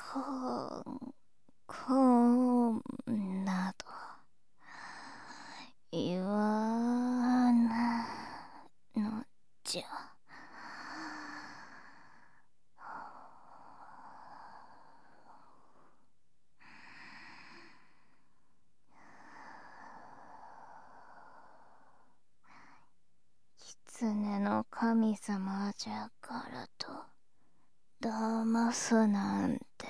こんなど言わぬのじゃ。狐の神様じゃからと騙すなんて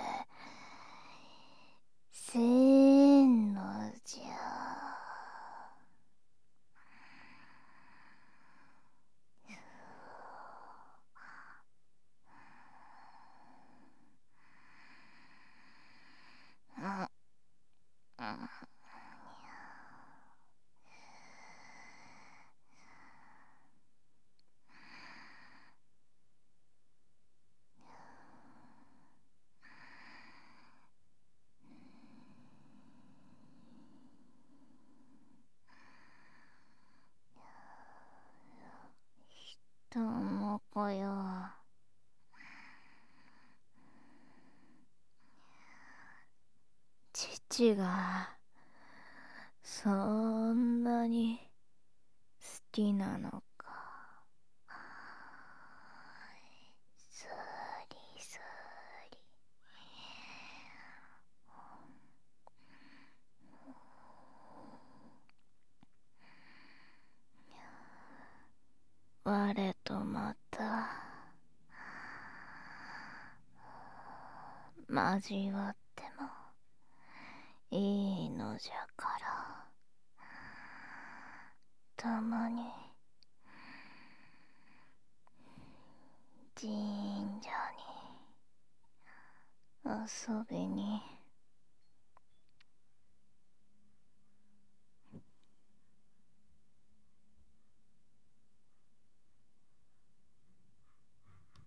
せんのじゃ。人の子よ、父がそんなに好きなのか。そりそり。我とまた交わってもいいのじゃから、たまに神社に遊びに